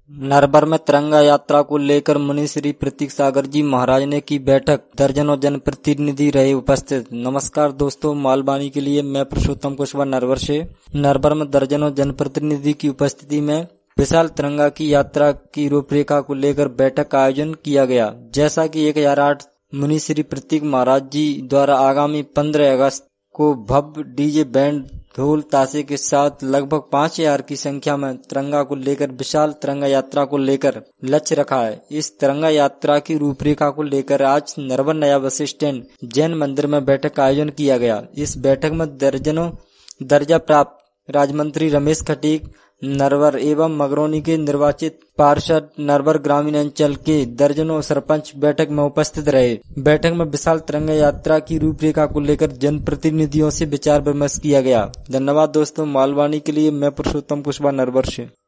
नरवर में तिरंगा यात्रा को लेकर मुनि श्री प्रतीक सागर जी महाराज ने की बैठक, दर्जनों जनप्रतिनिधि रहे उपस्थित। नमस्कार दोस्तों, मालवाणी के लिए मैं पुरुषोत्तम कुशवाहा नरवर से। नरवर में दर्जनों जनप्रतिनिधि की उपस्थिति में विशाल तिरंगा की यात्रा की रूपरेखा को लेकर बैठक का आयोजन किया गया। जैसा कि 1008 मुनि श्री प्रतीक महाराज जी द्वारा आगामी 15 अगस्त को भव्य डीजे बैंड ढोल ताशे के साथ लगभग 5000 की संख्या में तिरंगा को लेकर विशाल तिरंगा यात्रा को लेकर लक्ष्य रखा है। इस तिरंगा यात्रा की रूपरेखा को लेकर आज नरवर नया बस स्टैंड जैन मंदिर में बैठक का आयोजन किया गया। इस बैठक में दर्जनों दर्जा प्राप्त राज्य मंत्री रमेश खटीक नरवर एवं मगरौनी के निर्वाचित पार्षद, नरवर ग्रामीण अंचल के दर्जनों सरपंच बैठक में उपस्थित रहे। बैठक में विशाल तिरंगा यात्रा की रूपरेखा को लेकर जनप्रतिनिधियों से विचार विमर्श किया गया। धन्यवाद दोस्तों, मालवाणी के लिए मैं पुरुषोत्तम कुशवाहा नरवर से।